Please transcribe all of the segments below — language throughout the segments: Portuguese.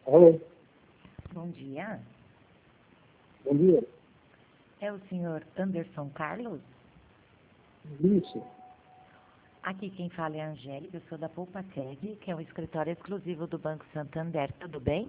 Alô, Bom dia. bom dia. É o senhor Anderson Carlos? Isso, Aqui quem fala é a Angélica, eu sou da Poupa Tag, que é um escritório exclusivo do Banco Santander, tudo bem?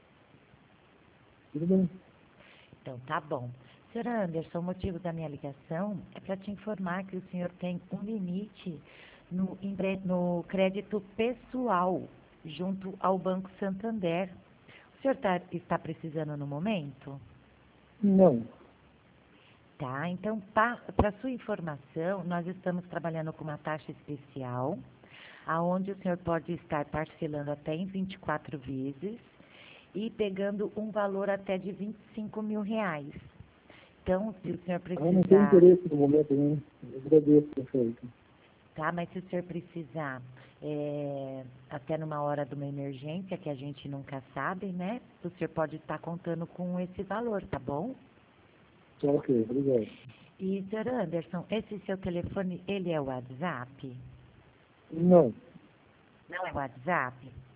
tudo bem? Então tá bom. Senhor Anderson, o motivo da minha ligação é para te informar que o senhor tem um limite no crédito pessoal junto ao Banco Santander. O senhor está precisando no momento? Não. Tá, então, para sua informação, nós estamos trabalhando com uma taxa especial, aonde o senhor pode estar parcelando até em 24 vezes e pegando um valor até de R$ 25.000. Então, se o senhor Eu não tenho precisar, interesse no momento, né? Eu agradeço, perfeito. tá, mas se o senhor precisar, até numa hora de uma emergência, que a gente nunca sabe, né? O senhor pode estar contando com esse valor, tá bom? Tá ok, obrigado. E, senhor Anderson, esse seu telefone, ele é o WhatsApp? Não, Não é WhatsApp?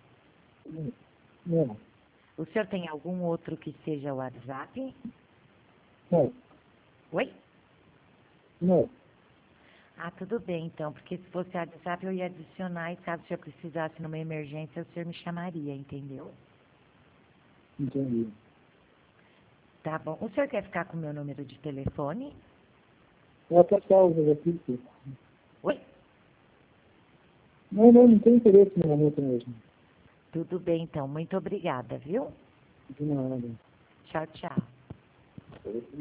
não, O senhor tem algum outro que seja WhatsApp? não, Oi? não, Ah, tudo bem então, porque se fosse WhatsApp eu ia adicionar e caso o senhor precisasse numa emergência, o senhor me chamaria, entendeu? entendi. Tá bom. O senhor quer ficar com o meu número de telefone? Ela tá salva aqui, sim. Oi? Não tenho interesse no momento mesmo. Tudo bem então, muito obrigada, viu? De nada. Tchau, tchau.